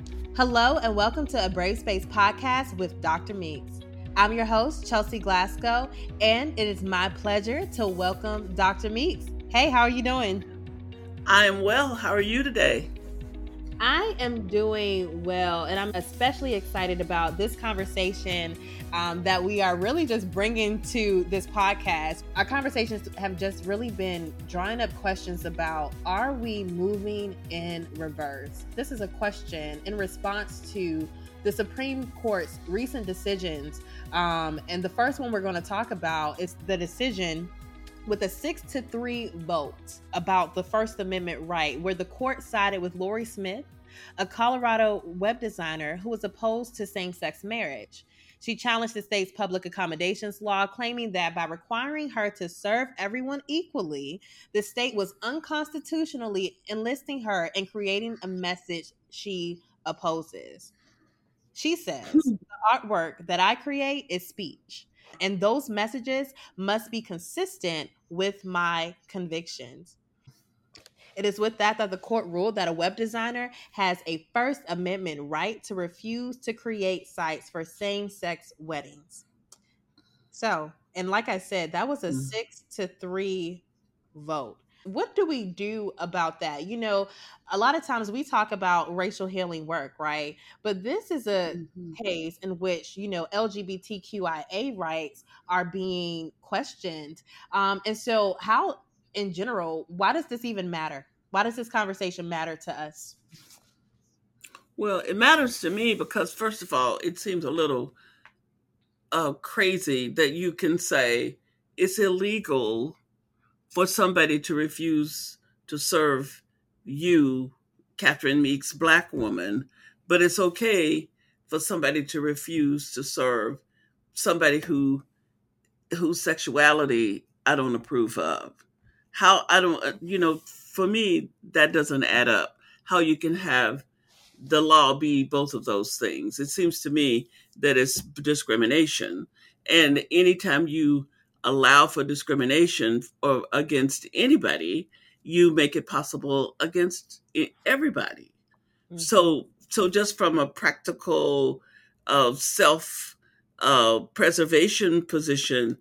Hello and welcome to A Brave Space podcast with Dr. Meeks. I'm your host, Chelsea Glasgow, and it is my pleasure to welcome Dr. Meeks. Hey, how are you doing? I am well. How are you today? I am doing well, and I'm especially excited about this conversation that we are really just bringing to this podcast. Our conversations have just really been drawing up questions about, are we moving in reverse? This is a question in response to the Supreme Court's recent decisions. And the first one we're going to talk about is the decision with a 6-3 vote about the First Amendment right, where the court sided with Lori Smith, a Colorado web designer who was opposed to same-sex marriage. She challenged the state's public accommodations law, claiming that by requiring her to serve everyone equally, the state was unconstitutionally enlisting her and creating a message she opposes. She says, the artwork that I create is speech, and those messages must be consistent with my convictions. It is with that the court ruled that a web designer has a First Amendment right to refuse to create sites for same-sex weddings. So, and like I said, that was a 6-3 vote. What do we do about that? You know, a lot of times we talk about racial healing work, right? But this is a case in which, you know, LGBTQIA rights are being questioned. And so, how, in general, why does this even matter? Why does this conversation matter to us? Well, it matters to me because, first of all, it seems a little crazy that you can say it's illegal for somebody to refuse to serve you, Catherine Meeks, Black woman, but it's okay for somebody to refuse to serve somebody whose sexuality I don't approve of. How I don't, for me, that doesn't add up. How you can have the law be both of those things. It seems to me that it's discrimination. And anytime you allow for discrimination or against anybody, you make it possible against everybody. Mm-hmm. So just from a practical self preservation position,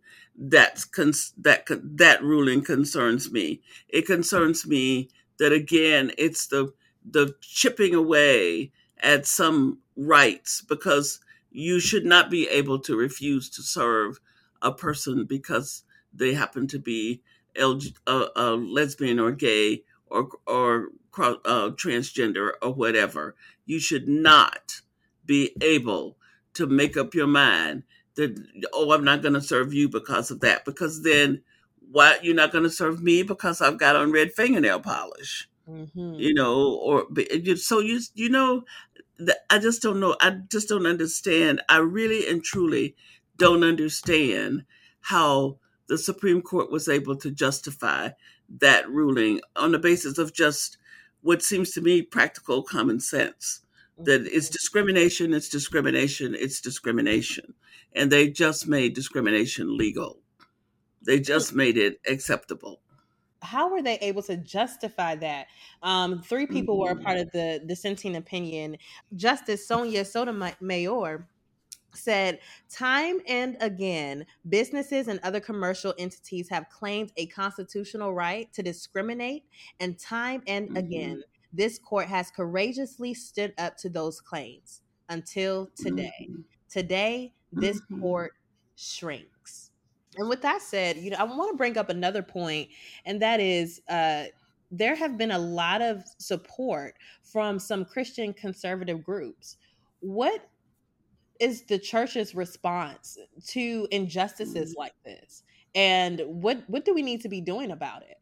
that ruling concerns me. It concerns me that, again, it's the chipping away at some rights, because you should not be able to refuse to serve a person because they happen to be lesbian or gay or transgender or whatever. You should not be able to make up your mind that, oh, I'm not going to serve you because of that. Because then, why you're not going to serve me because I've got on red fingernail polish? Mm-hmm. Or so I just don't know. I just don't understand. I really and truly don't understand how the Supreme Court was able to justify that ruling on the basis of just what seems to me practical common sense. That it's discrimination, it's discrimination, it's discrimination. And they just made discrimination legal. They just made it acceptable. How were they able to justify that? Three people were a part of the dissenting opinion. Justice Sonia Sotomayor said, time and again, businesses and other commercial entities have claimed a constitutional right to discriminate, and time and again, this court has courageously stood up to those claims until today. Today, this court shrinks. And with that said, you know, I want to bring up another point, and that is there have been a lot of support from some Christian conservative groups. What is the church's response to injustices like this? And what do we need to be doing about it?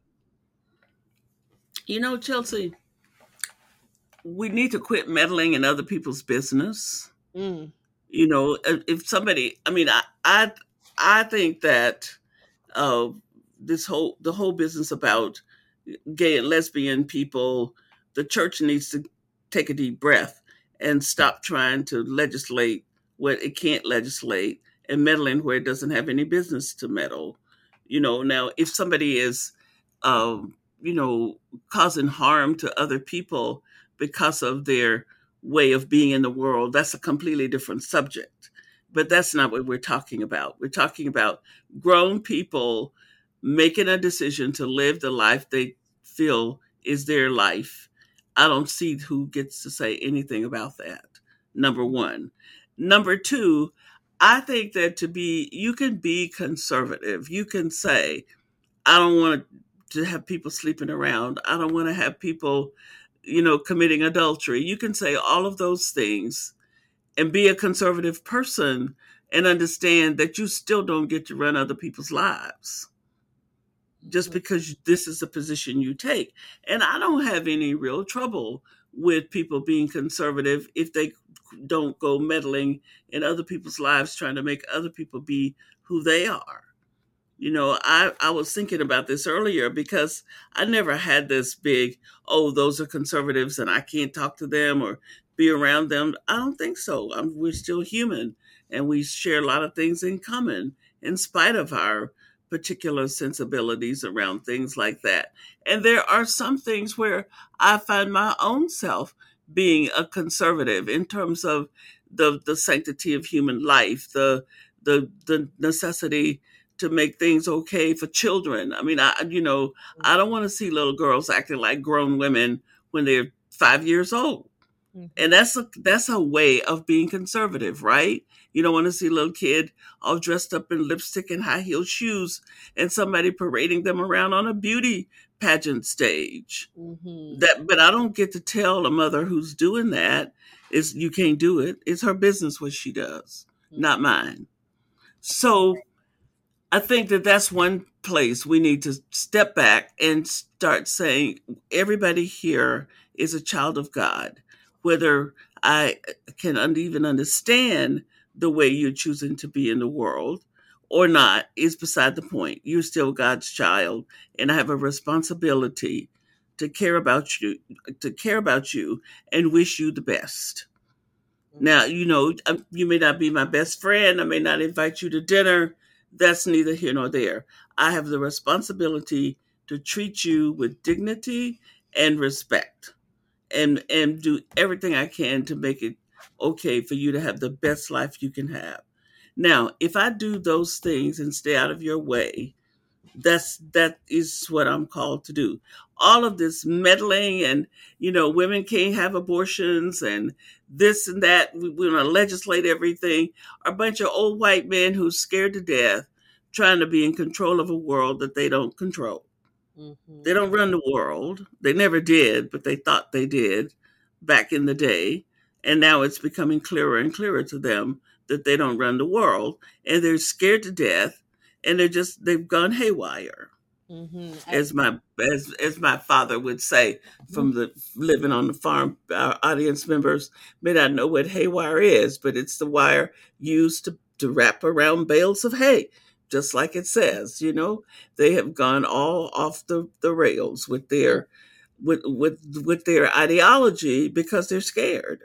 Chelsea, we need to quit meddling in other people's business. Mm. If somebody, I think that uh, the whole business about gay and lesbian people, the church needs to take a deep breath and stop trying to legislate what it can't legislate and meddling where it doesn't have any business to meddle. Now if somebody is, uh, causing harm to other people because of their way of being in the world. That's a completely different subject. But that's not what we're talking about. We're talking about grown people making a decision to live the life they feel is their life. I don't see who gets to say anything about that. Number one. Number two, I think that you can be conservative. You can say, I don't want to have people sleeping around. I don't want to have people, committing adultery. You can say all of those things and be a conservative person and understand that you still don't get to run other people's lives just because this is the position you take. And I don't have any real trouble with people being conservative if they don't go meddling in other people's lives, trying to make other people be who they are. I was thinking about this earlier because I never had this big, oh, those are conservatives and I can't talk to them or be around them. I don't think so. We're still human and we share a lot of things in common in spite of our particular sensibilities around things like that. And there are some things where I find my own self being a conservative in terms of the sanctity of human life, the necessity to make things okay for children. I mean, I don't want to see little girls acting like grown women when they're 5 years old. And that's a way of being conservative, right? You don't want to see a little kid all dressed up in lipstick and high heel shoes and somebody parading them around on a beauty pageant stage. But I don't get to tell a mother who's doing that is you can't do it. It's her business what she does, not mine. So I think that that's one place we need to step back and start saying everybody here is a child of God. Whether I can even understand the way you're choosing to be in the world or not is beside the point. You're still God's child, and I have a responsibility to care about you and wish you the best. Now, you may not be my best friend. I may not invite you to dinner. That's neither here nor there. I have the responsibility to treat you with dignity and respect and do everything I can to make it okay for you to have the best life you can have. Now, if I do those things and stay out of your way, that is what I'm called to do. All of this meddling and women can't have abortions and this and that. We're going to legislate everything. Are a bunch of old white men who's scared to death, trying to be in control of a world that they don't control. They don't run the world. They never did, but they thought they did back in the day. And now it's becoming clearer and clearer to them that they don't run the world, and they're scared to death, and they've gone haywire. As my father would say, from the living on the farm, our audience members may not know what haywire is, but it's the wire used to wrap around bales of hay, just like it says. They have gone all off the rails with their with their ideology because they're scared.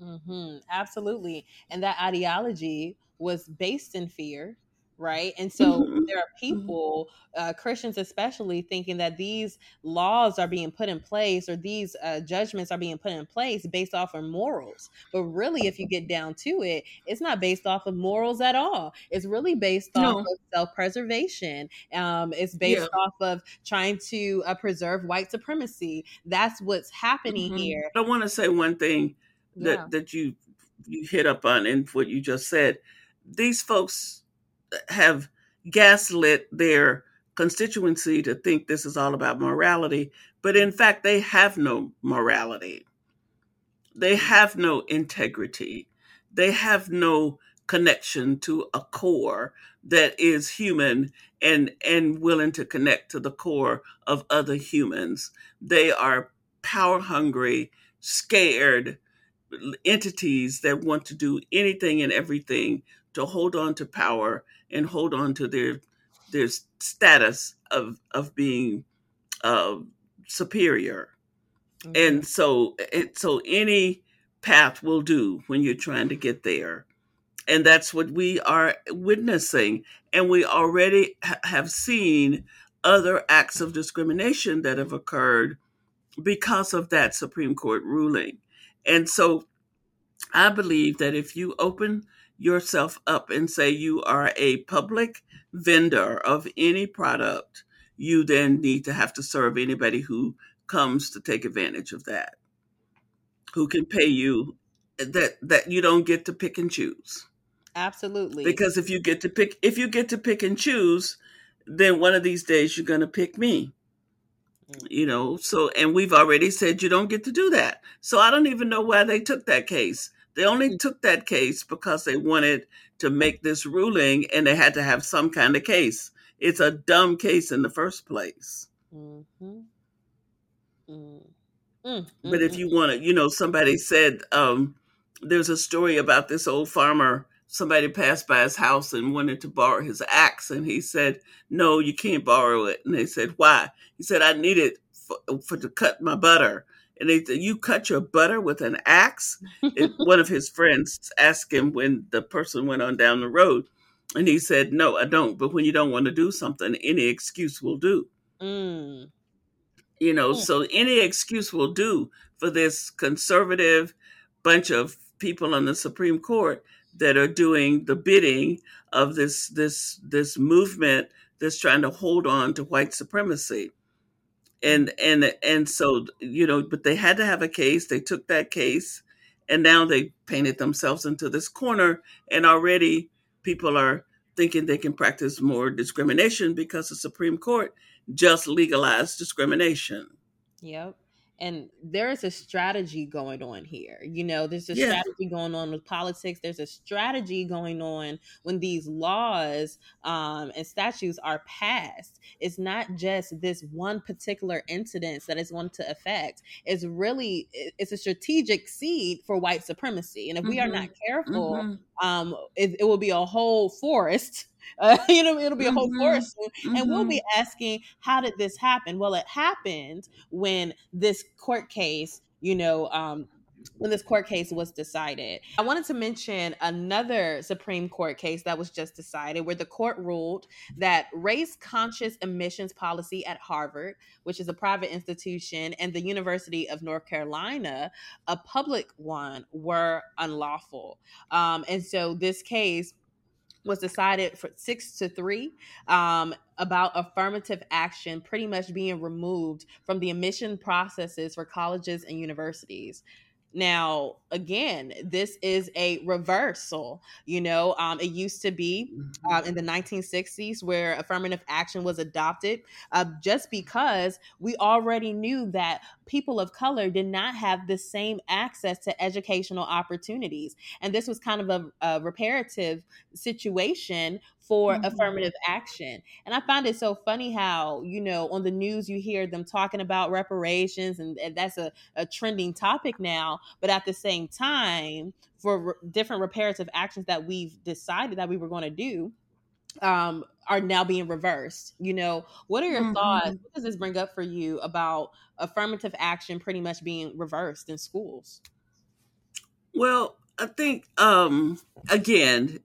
Absolutely. And that ideology was based in fear, right? And so there are people, Christians especially, thinking that these laws are being put in place or these judgments are being put in place based off of morals. But really, if you get down to it, it's not based off of morals at all. It's really based off No. of self-preservation. It's based Yeah. off of trying to preserve white supremacy. That's what's happening here. I want to say one thing Yeah. that you hit up on in what you just said. These folks have gaslit their constituency to think this is all about morality, but in fact, they have no morality. They have no integrity. They have no connection to a core that is human and willing to connect to the core of other humans. They are power hungry, scared entities that want to do anything and everything to hold on to power and hold on to their status of being uh, superior. And so any path will do when you're trying to get there. And that's what we are witnessing. And we already have seen other acts of discrimination that have occurred because of that Supreme Court ruling. And so I believe that if you open yourself up and say you are a public vendor of any product, you then need to have to serve anybody who comes to take advantage of that, who can pay you, that you don't get to pick and choose. Absolutely. Because if you get to pick and choose, then one of these days you're going to pick me. So, and we've already said you don't get to do that. So I don't even know why they took that case. They only took that case because they wanted to make this ruling, and they had to have some kind of case. It's a dumb case in the first place. Mm-hmm. But if you want to, somebody said, there's a story about this old farmer. Somebody passed by his house and wanted to borrow his axe, and he said, "No, you can't borrow it." And they said, "Why?" He said, "I need it for to cut my butter." And they said, "You cut your butter with an axe?" One of his friends asked him when the person went on down the road, and he said, "No, I don't. But when you don't want to do something, any excuse will do." Mm. So any excuse will do for this conservative bunch of people on the Supreme Court that are doing the bidding of this movement that's trying to hold on to white supremacy. And so, but they had to have a case. They took that case, and now they painted themselves into this corner, and already people are thinking they can practice more discrimination because the Supreme Court just legalized discrimination. Yep. And there is a strategy going on here. There's a Yeah. strategy going on with politics. There's a strategy going on when these laws and statutes are passed. It's not just this one particular incident that is going to affect. It's a strategic seed for white supremacy. And if we are not Mm-hmm. careful, Mm-hmm. it will be a whole forest. It'll be a whole Mm-hmm. forest soon, and we'll Mm-hmm. be asking, how did this happen? Well, it happened when this court case, when this court case was decided. I wanted to mention another Supreme Court case that was just decided where the court ruled that race conscious admissions policy at Harvard, which is a private institution, and the University of North Carolina, a public one, were unlawful. And so this case was decided for 6-3, about affirmative action pretty much being removed from the admission processes for colleges and universities. Now, again, this is a reversal. It used to be in the 1960s where affirmative action was adopted, just because we already knew that people of color did not have the same access to educational opportunities. And this was kind of a reparative situation for Mm-hmm. affirmative action. And I find it so funny how, on the news you hear them talking about reparations, and that's a trending topic now. But at the same time, for different reparative actions that we've decided that we were going to do, are now being reversed. What are your thoughts? Mm-hmm. What does this bring up for you about affirmative action pretty much being reversed in schools? Well, I think, again,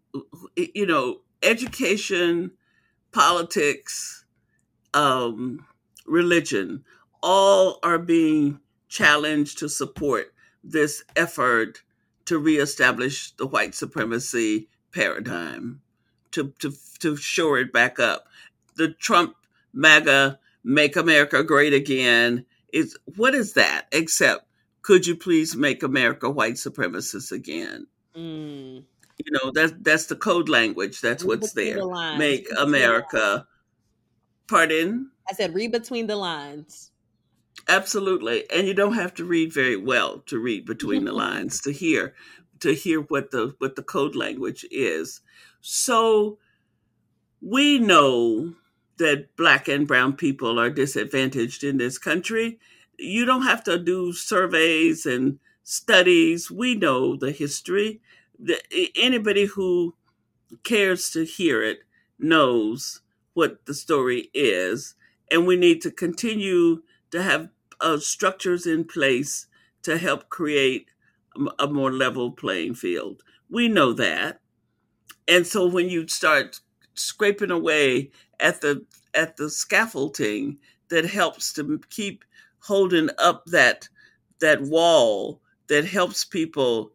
education, politics, um, religion, all are being challenged to support this effort to reestablish the white supremacy paradigm, to shore it back up. The Trump MAGA Make America Great Again is, what is that except, could you please make America white supremacist again? Mm. That's the code language. That's Read what's between the there. lines. Make Read between the lines. America. Pardon? I said, read between the lines. Absolutely. And you don't have to read very well to read between the lines to hear what the code language is. So we know that black and brown people are disadvantaged in this country. You don't have to do surveys and studies. We know the history. Anybody who cares to hear it knows what the story is. And we need to continue to have structures in place to help create a more level playing field. We know that. And so when you start scraping away at the scaffolding that helps to keep holding up that wall that helps people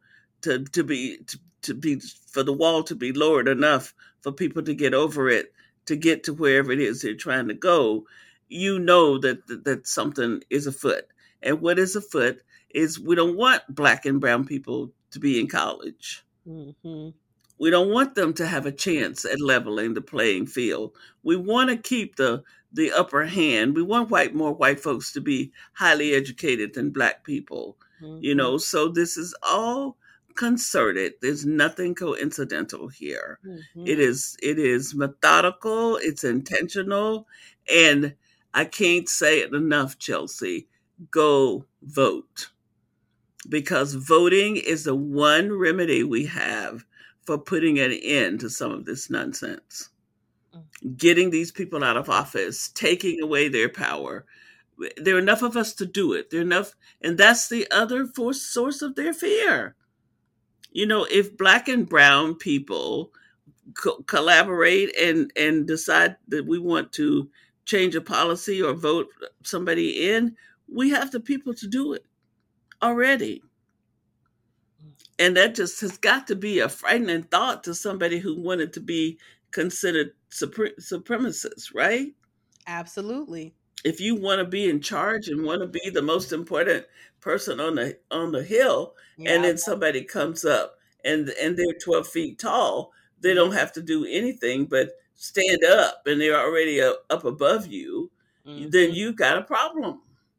to be for the wall to be lowered enough for people to get over it, to get to wherever it is they're trying to go, you know that something is afoot. And what is afoot is we don't want black and brown people to be in college. Mm-hmm. We don't want them to have a chance at leveling the playing field. We want to keep the upper hand. We want more white folks to be highly educated than black people. Mm-hmm. So this is all concerted. There's nothing coincidental here. Mm-hmm. It is methodical, it's intentional, and I can't say it enough, Chelsea. Go vote, because voting is the one remedy we have for putting an end to some of this nonsense. Getting these people out of office, taking away their power. There are enough of us to do it. There are enough, and that's the other source of their fear. If black and brown people collaborate and decide that we want to change a policy or vote somebody in, we have the people to do it already. And that just has got to be a frightening thought to somebody who wanted to be considered supremacist, right? Absolutely. If you want to be in charge and want to be the most important person on the hill, and Yeah. then somebody comes up and they're 12 feet tall, they don't have to do anything but stand up, and they're already up above you, then Mm-hmm. you've got a problem.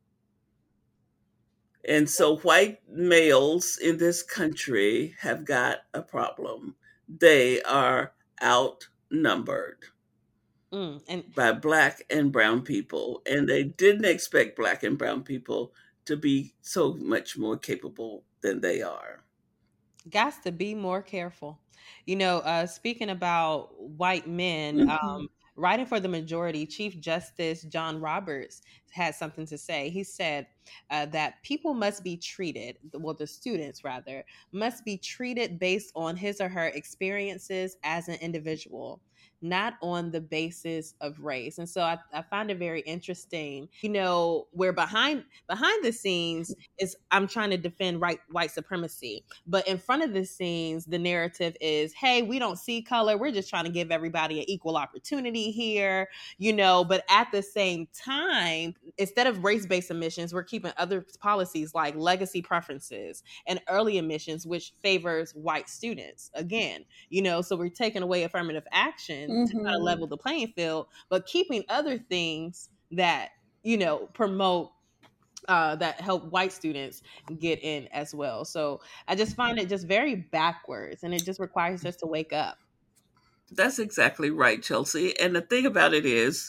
And so white males in this country have got a problem. They are outnumbered And by black and brown people, and they didn't expect black and brown people to be so much more capable than they are. got to be more careful. Speaking about white men, Mhm. writing for the majority, Chief Justice John Roberts had something to say. He said that people must be treated, well, the students rather, must be treated based on his or her experiences as an individual, not on the basis of race. And so I find it very interesting. Where behind the scenes is I'm trying to defend white supremacy, but in front of the scenes, the narrative is, hey, we don't see color. We're just trying to give everybody an equal opportunity here, But at the same time, instead of race based admissions, we're keeping other policies like legacy preferences and early admissions, which favors white students. Again, so we're taking away affirmative action to try to Mhm. level the playing field, but keeping other things that, promote that help white students get in as well. So I just find it just very backwards, and it just requires us to wake up. That's exactly right, Chelsea. And the thing about it is,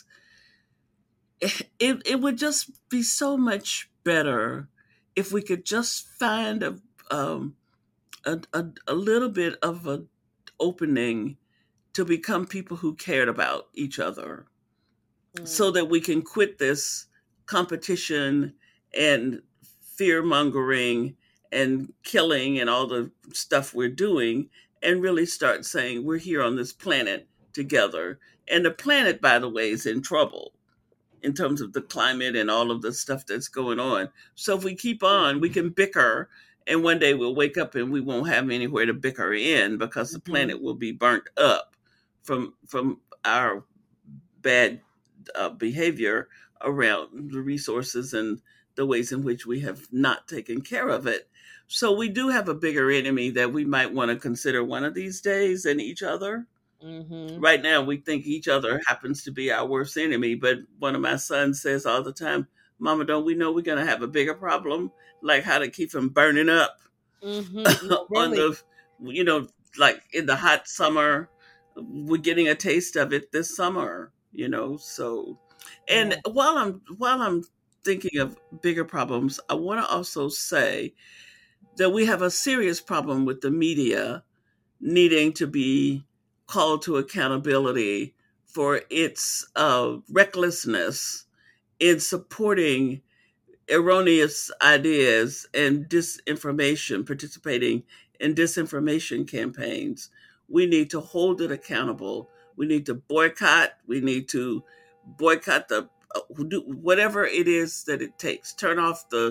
it would just be so much better if we could just find um, a little bit of an opening to become people who cared about each other, Mm, so that we can quit this competition and fear mongering and killing and all the stuff we're doing, and really start saying we're here on this planet together. And the planet, by the way, is in trouble in terms of the climate and all of the stuff that's going on. So if we keep on, we can bicker, and one day we'll wake up and we won't have anywhere to bicker in, because the mhm. planet will be burnt up from our bad behavior around the resources and the ways in which we have not taken care of it. So we do have a bigger enemy that we might want to consider one of these days than each other. Mhm. Right now, we think each other happens to be our worst enemy, but one of my sons says all the time, Mama, don't we know we're going to have a bigger problem? Like how to keep from burning up Mhm. No, on really. the, you know, like in the hot summer. We're getting a taste of it this summer. So, and Yeah. while I'm thinking of bigger problems, I want to also say that we have a serious problem with the media needing to be called to accountability for its recklessness in supporting erroneous ideas and disinformation, participating in disinformation campaigns. We need to hold it accountable. We need to boycott. We need to boycott do whatever it is that it takes. Turn off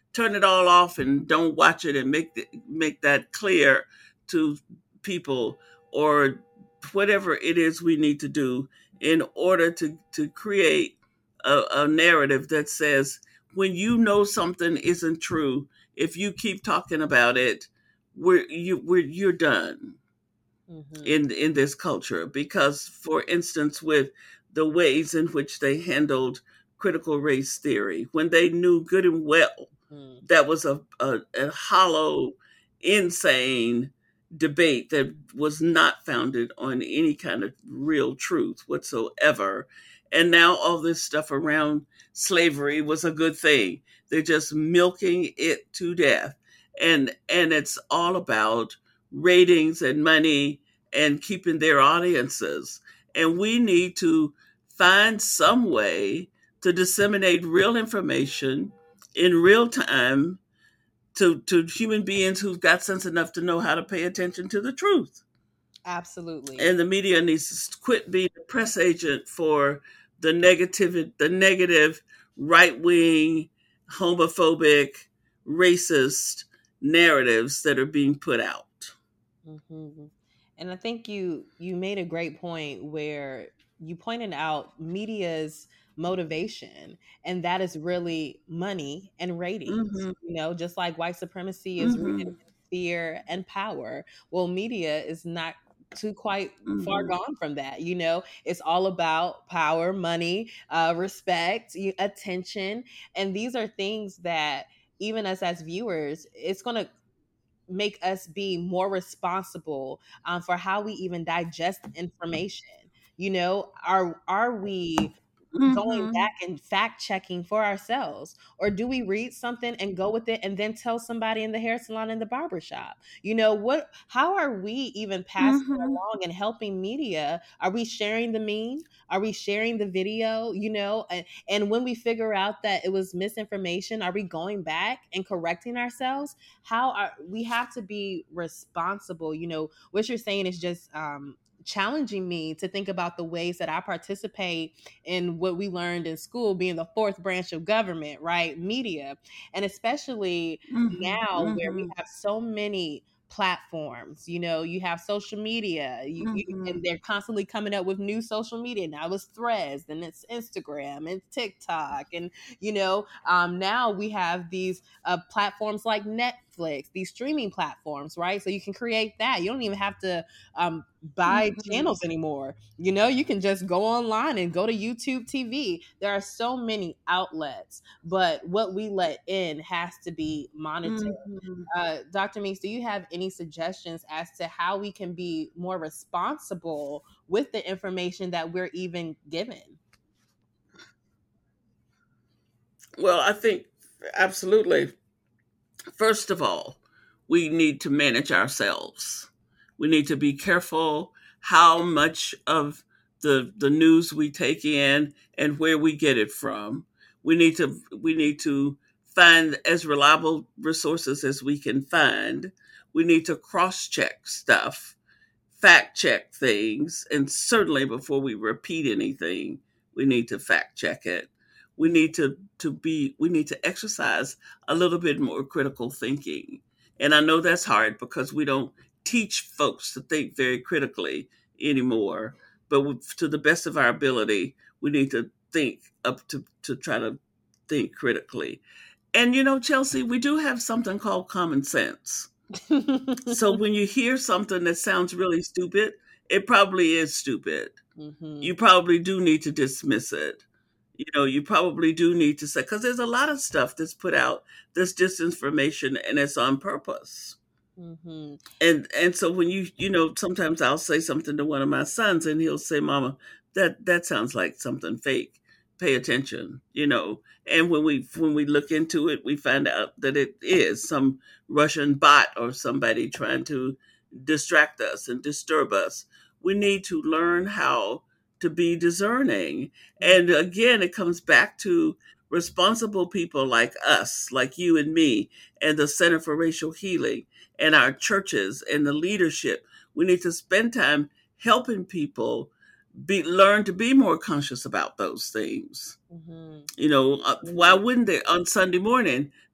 turn it all off and don't watch it and make that clear to people, or whatever it is we need to do in order to create a narrative that says when you know something isn't true, if you keep talking about it, you're done in this culture. Because, for instance, with the ways in which they handled critical race theory, when they knew good and well that was a hollow, insane debate that was not founded on any kind of real truth whatsoever. And now all this stuff around slavery was a good thing. They're just milking it to death. And it's all about ratings and money and keeping their audiences. And we need to find some way to disseminate real information in real time to human beings who've got sense enough to know how to pay attention to the truth. Absolutely. And the media needs to quit being a press agent for the negative, right wing, homophobic, racist narratives that are being put out. Mm-hmm. And I think you made a great point where you pointed out media's motivation, and that is really money and ratings. Mm-hmm. Just like white supremacy is rooted Mm-hmm. in fear and power. Well, media is not too quite far Mm-hmm. gone from that. It's all about power, money, respect, attention, and these are things that even us as viewers, it's going to make us be more responsible for how we even digest information. Are we going Mm-hmm. back and fact checking for ourselves, or do we read something and go with it and then tell somebody in the hair salon and the barber shop? How are we even passing it Mm-hmm. along and helping media? Are we sharing the meme? Are we sharing the video? And when we figure out that it was misinformation, are we going back and correcting ourselves? How are we have to be responsible? What you're saying is just challenging me to think about the ways that I participate in what we learned in school, being the fourth branch of government, right? Media. And especially now where we Mm-hmm. have so many platforms. You have social media, Mm-hmm. and they're constantly coming up with new social media. Now it's Threads, and it's Instagram and TikTok, and now we have these platforms like Netflix, these streaming platforms, right? So you can create that. You don't even have to buy Mm-hmm. channels anymore. You can just go online and go to YouTube TV. There are so many outlets, but what we let in has to be monitored. Mm-hmm. Dr. Meeks, do you have any suggestions as to how we can be more responsible with the information that we're even given? Well, I think absolutely. First of all, we need to manage ourselves. We need to be careful how much of the news we take in and where we get it from. We need to find as reliable resources as we can find. We need to cross check stuff, fact check things, and certainly before we repeat anything, we need to fact check it. We need to exercise a little bit more critical thinking. And I know that's hard because we don't teach folks to think very critically anymore. But to the best of our ability, we need to think up to try to think critically. And Chelsea, we do have something called common sense. So when you hear something that sounds really stupid, it probably is stupid. Hmm. You probably do need to dismiss it. You probably do need to say, because there's a lot of stuff that's put out that's disinformation and it's on purpose. Hmm. And so when sometimes I'll say something to one of my sons and he'll say, Mama, that sounds like something fake. Pay attention. And when we look into it, we find out that it is some Russian bot or somebody trying to distract us and disturb us. We need to learn how to be discerning. And again, it comes back to responsible people like us, like you and me, and the Center for Racial Healing, and our churches and the leadership. We need to spend time helping people learn to be more conscious about those things. Hmm. Why wouldn't they on Sunday morning?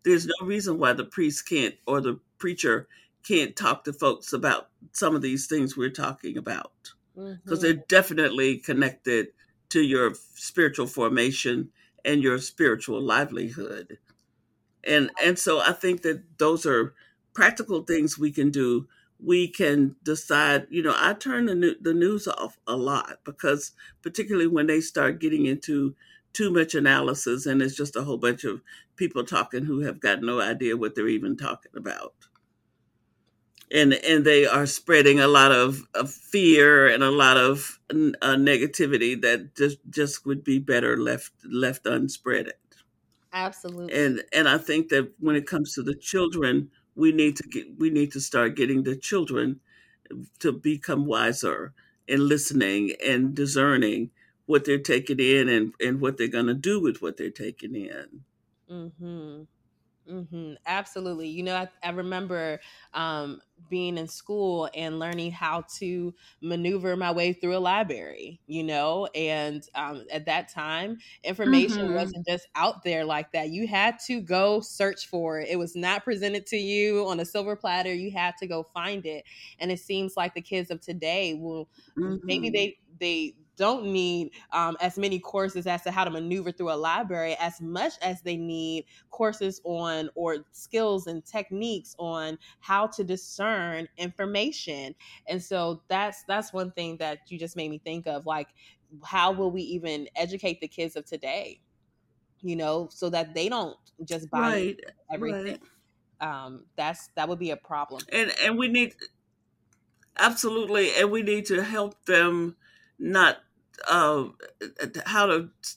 there's no reason why the priest can't or the preacher can't talk to folks about some of these things we're talking about, because Mm-hmm. they're definitely connected to your spiritual formation and your spiritual livelihood. And so I think that those are practical things we can do. We can decide, I turn the news off a lot, because particularly when they start getting into too much analysis and it's just a whole bunch of people talking who have got no idea what they're even talking about. And they are spreading a lot of fear and a lot of negativity that just would be better left unspread. Absolutely. And I think that when it comes to the children, we need to start getting the children to become wiser and listening and discerning what they're taking in, and what they're going to do with what they're taking in. Mm-hmm. Absolutely. I remember being in school and learning how to maneuver my way through a library, and at that time, information Mm-hmm. wasn't just out there like that. You had to go search for it. It was not presented to you on a silver platter. You had to go find it. And it seems like the kids of today will maybe Mm-hmm. they don't need as many courses as to how to maneuver through a library as much as they need courses on or skills and techniques on how to discern information. And so that's one thing that you just made me think of, like, how will we even educate the kids of today, so that they don't just buy into Right, everything. right. That would be a problem. And we need, absolutely, and we need to help them not uh, how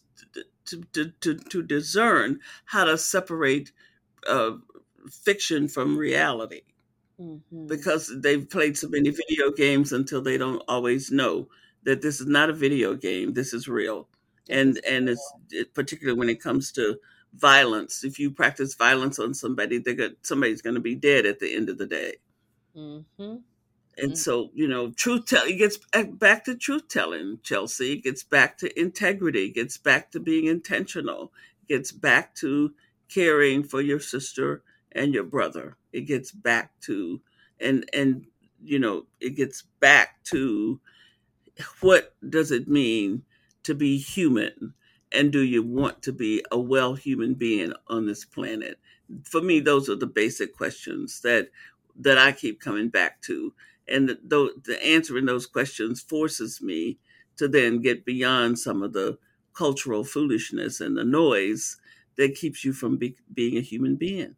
to discern how to separate uh, fiction from reality, Mm-hmm. because they've played so many video games until they don't always know that this is not a video game. This is real, This is particularly when it comes to violence. If you practice violence on somebody, somebody's going to be dead at the end of the day. mm-hmm. And so, truth telling, it gets back to truth telling, Chelsea. It gets back to integrity, it gets back to being intentional, it gets back to caring for your sister and your brother. It gets back to, and it gets back to, what does it mean to be human? And do you want to be a well human being on this planet? For me, those are the basic questions that I keep coming back to. And the answering those questions forces me to then get beyond some of the cultural foolishness and the noise that keeps you from being a human being.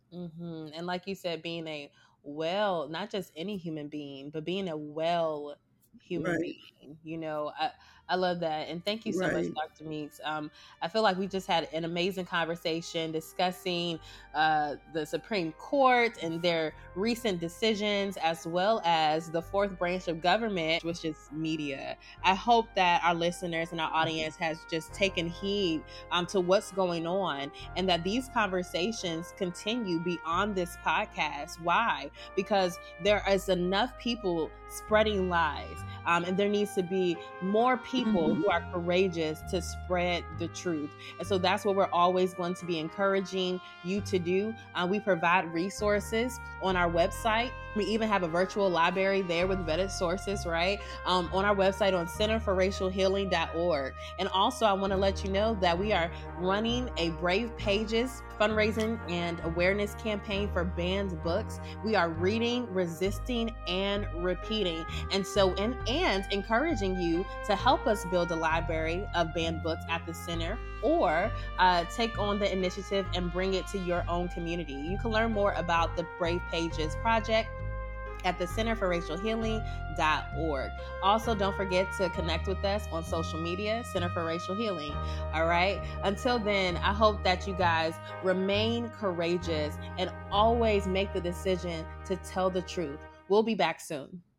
And like you said, being not just any human being, but being a human Right, being. I love that. And thank you so much, right. Dr. Meeks. I feel like we just had an amazing conversation discussing the Supreme Court and their recent decisions, as well as the fourth branch of government, which is media. I hope that our listeners and our audience has just taken heed to what's going on, and that these conversations continue beyond this podcast. Why? Because there is enough people spreading lies, and there needs to be more people Mhm. who are courageous to spread the truth. And so that's what we're always going to be encouraging you to do. We provide resources on our website. We even have a virtual library there with vetted sources, right? On our website on centerforracialhealing.org. And also, I want to let you know that we are running a Brave Pages fundraising and awareness campaign for banned books. We are reading, resisting, and repeating. And so, and encouraging you to help us build a library of banned books at the center, or take on the initiative and bring it to your own community. You can learn more about the Brave Pages project at the centerforracialhealing.org. Also, don't forget to connect with us on social media, Center for Racial Healing. All right. Until then, I hope that you guys remain courageous and always make the decision to tell the truth. We'll be back soon.